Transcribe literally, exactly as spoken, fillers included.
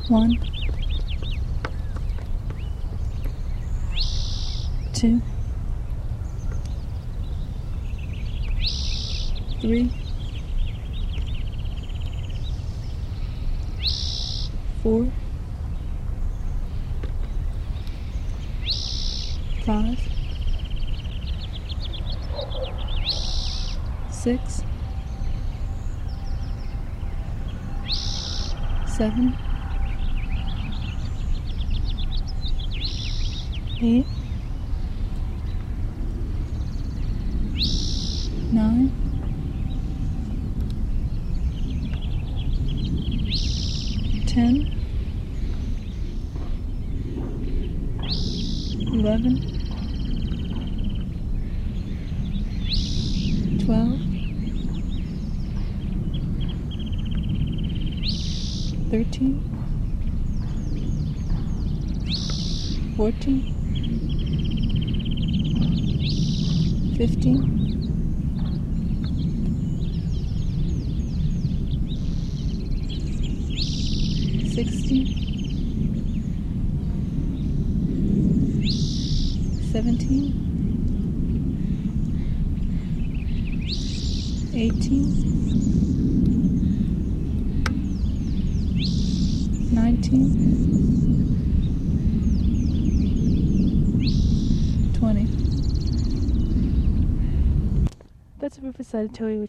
One, two, three, four, five, six, seven, eight, nine, ten, eleven, twelve, thirteen, fourteen, fifteen, sixteen, seventeen, eighteen, nineteen, twenty. That's what we decided to tell you.